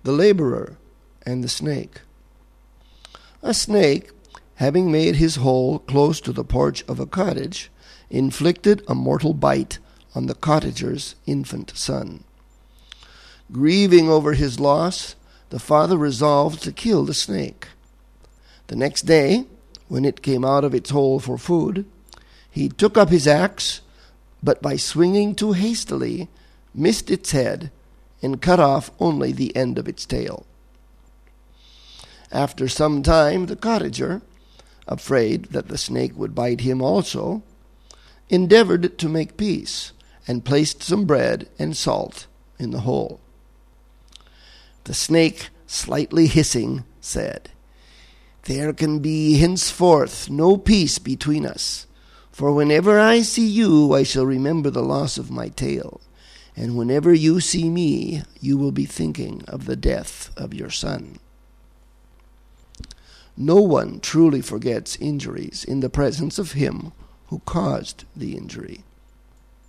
the laborer, and the snake. A snake, having made his hole close to the porch of a cottage, inflicted a mortal bite on the cottager's infant son. Grieving over his loss, the father resolved to kill the snake. The next day, when it came out of its hole for food, he took up his axe, but by swinging too hastily, missed its head and cut off only the end of its tail. After some time, the cottager, afraid that the snake would bite him also, endeavored to make peace, and placed some bread and salt in the hole. The snake, slightly hissing, said, "There can be henceforth no peace between us, for whenever I see you, I shall remember the loss of my tail, and whenever you see me, you will be thinking of the death of your son." No one truly forgets injuries in the presence of him who caused the injury.